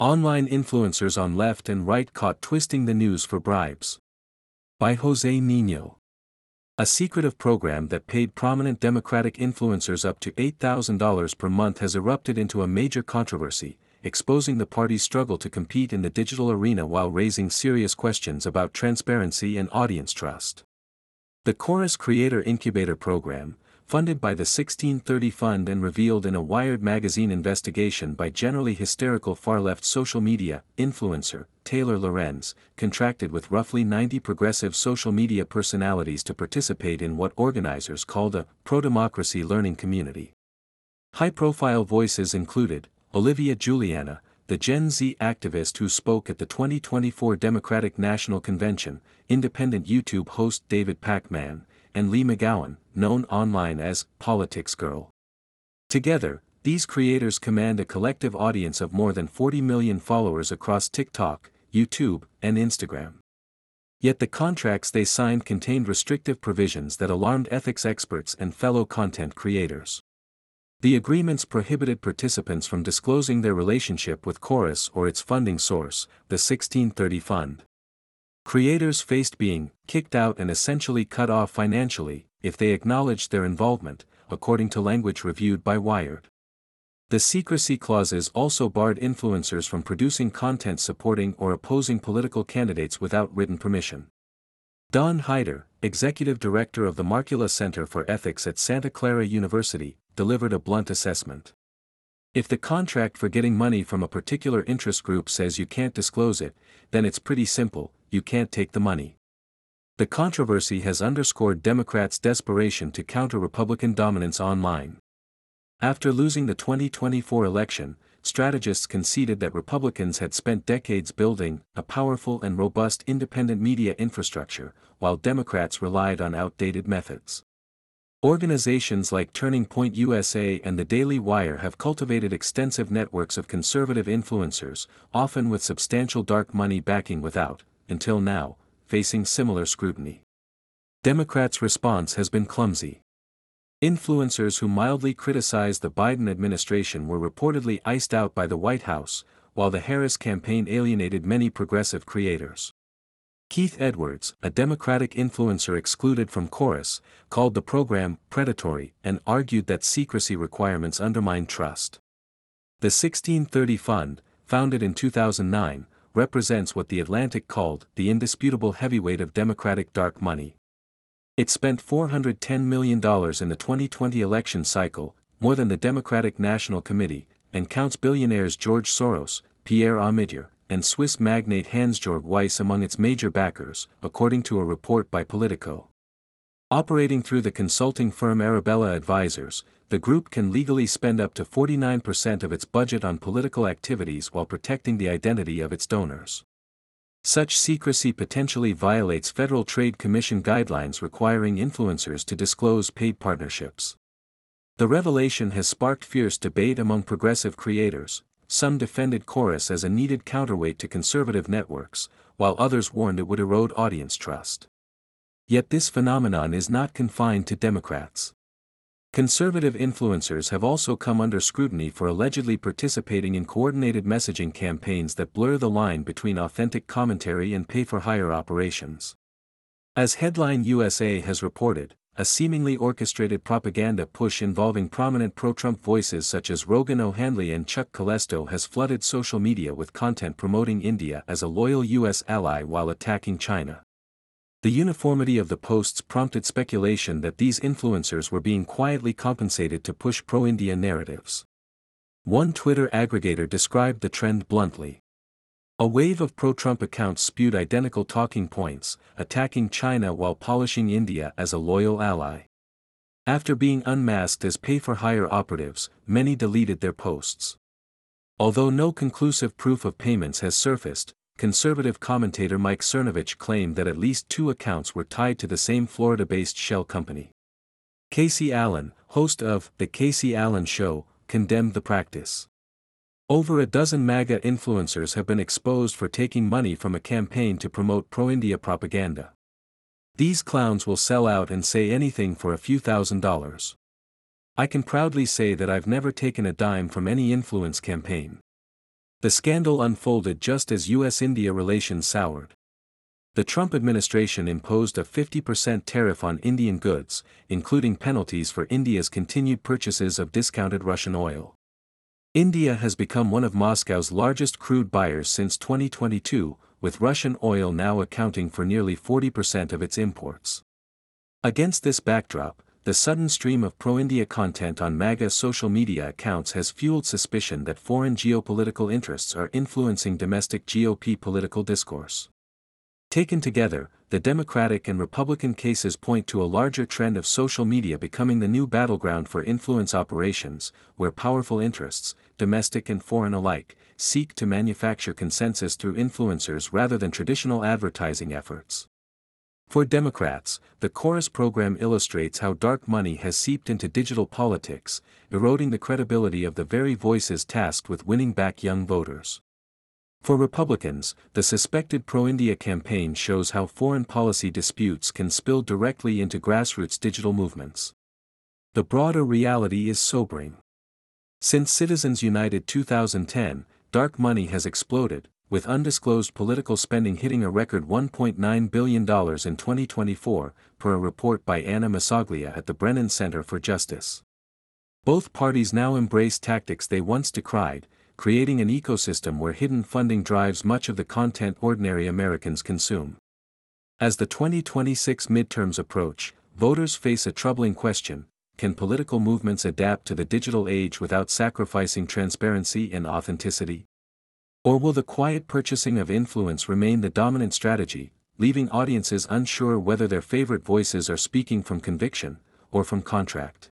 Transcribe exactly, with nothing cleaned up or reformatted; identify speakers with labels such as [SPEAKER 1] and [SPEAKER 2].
[SPEAKER 1] Online influencers on left and right caught twisting the news for bribes. By Jose Niño. A secretive program that paid prominent Democratic influencers up to eight thousand dollars per month has erupted into a major controversy, exposing the party's struggle to compete in the digital arena while raising serious questions about transparency and audience trust. The Chorus Creator Incubator Program, funded by the sixteen thirty Fund and revealed in a Wired magazine investigation by generally hysterical far-left social media influencer, Taylor Lorenz, contracted with roughly ninety progressive social media personalities to participate in what organizers called a pro-democracy learning community. High-profile voices included Olivia Juliana, the Gen Z activist who spoke at the twenty twenty-four Democratic National Convention, independent YouTube host David Pakman, and Lee McGowan, known online as Politics Girl. Together, these creators command a collective audience of more than forty million followers across TikTok, YouTube, and Instagram. Yet the contracts they signed contained restrictive provisions that alarmed ethics experts and fellow content creators. The agreements prohibited participants from disclosing their relationship with Chorus or its funding source, the sixteen thirty Fund. Creators faced being kicked out and essentially cut off financially if they acknowledged their involvement, according to language reviewed by Wired. The secrecy clauses also barred influencers from producing content supporting or opposing political candidates without written permission. Don Hyder, executive director of the Markula Center for Ethics at Santa Clara University, delivered a blunt assessment. If the contract for getting money from a particular interest group says you can't disclose it, then it's pretty simple, you can't take the money. The controversy has underscored Democrats' desperation to counter Republican dominance online. After losing the twenty twenty-four election, strategists conceded that Republicans had spent decades building a powerful and robust independent media infrastructure, while Democrats relied on outdated methods. Organizations like Turning Point U S A and the Daily Wire have cultivated extensive networks of conservative influencers, often with substantial dark money backing without, until now, facing similar scrutiny. Democrats' response has been clumsy. Influencers who mildly criticized the Biden administration were reportedly iced out by the White House, while the Harris campaign alienated many progressive creators. Keith Edwards, a Democratic influencer excluded from Chorus, called the program predatory and argued that secrecy requirements undermine trust. The sixteen thirty Fund, founded in two thousand nine, represents what The Atlantic called the indisputable heavyweight of Democratic dark money. It spent four hundred ten million dollars in the twenty twenty election cycle, more than the Democratic National Committee, and counts billionaires George Soros, Pierre Omidyar, and Swiss magnate Hans-Georg Weiss among its major backers, according to a report by Politico. Operating through the consulting firm Arabella Advisors, the group can legally spend up to forty-nine percent of its budget on political activities while protecting the identity of its donors. Such secrecy potentially violates Federal Trade Commission guidelines requiring influencers to disclose paid partnerships. The revelation has sparked fierce debate among progressive creators. Some defended Chorus as a needed counterweight to conservative networks, while others warned it would erode audience trust. Yet this phenomenon is not confined to Democrats. Conservative influencers have also come under scrutiny for allegedly participating in coordinated messaging campaigns that blur the line between authentic commentary and pay-for-hire operations. As Headline U S A has reported, a seemingly orchestrated propaganda push involving prominent pro-Trump voices such as Rogan O'Handley and Chuck Callesto has flooded social media with content promoting India as a loyal U S ally while attacking China. The uniformity of the posts prompted speculation that these influencers were being quietly compensated to push pro-India narratives. One Twitter aggregator described the trend bluntly. A wave of pro-Trump accounts spewed identical talking points, attacking China while polishing India as a loyal ally. After being unmasked as pay-for-hire operatives, many deleted their posts. Although no conclusive proof of payments has surfaced, conservative commentator Mike Cernovich claimed that at least two accounts were tied to the same Florida-based shell company. Casey Allen, host of The Casey Allen Show, condemned the practice. Over a dozen MAGA influencers have been exposed for taking money from a campaign to promote pro-India propaganda. These clowns will sell out and say anything for a few thousand dollars. I can proudly say that I've never taken a dime from any influence campaign. The scandal unfolded just as U S India relations soured. The Trump administration imposed a fifty percent tariff on Indian goods, including penalties for India's continued purchases of discounted Russian oil. India has become one of Moscow's largest crude buyers since twenty twenty-two, with Russian oil now accounting for nearly forty percent of its imports. Against this backdrop, the sudden stream of pro-India content on MAGA social media accounts has fueled suspicion that foreign geopolitical interests are influencing domestic G O P political discourse. Taken together, the Democratic and Republican cases point to a larger trend of social media becoming the new battleground for influence operations, where powerful interests, domestic and foreign alike, seek to manufacture consensus through influencers rather than traditional advertising efforts. For Democrats, the Chorus program illustrates how dark money has seeped into digital politics, eroding the credibility of the very voices tasked with winning back young voters. For Republicans, the suspected pro-India campaign shows how foreign policy disputes can spill directly into grassroots digital movements. The broader reality is sobering. Since Citizens United two thousand ten, dark money has exploded, with undisclosed political spending hitting a record one point nine billion dollars in twenty twenty-four, per a report by Anna Masaglia at the Brennan Center for Justice. Both parties now embrace tactics they once decried, creating an ecosystem where hidden funding drives much of the content ordinary Americans consume. As the twenty twenty-six midterms approach, voters face a troubling question: can political movements adapt to the digital age without sacrificing transparency and authenticity? Or will the quiet purchasing of influence remain the dominant strategy, leaving audiences unsure whether their favorite voices are speaking from conviction or from contract?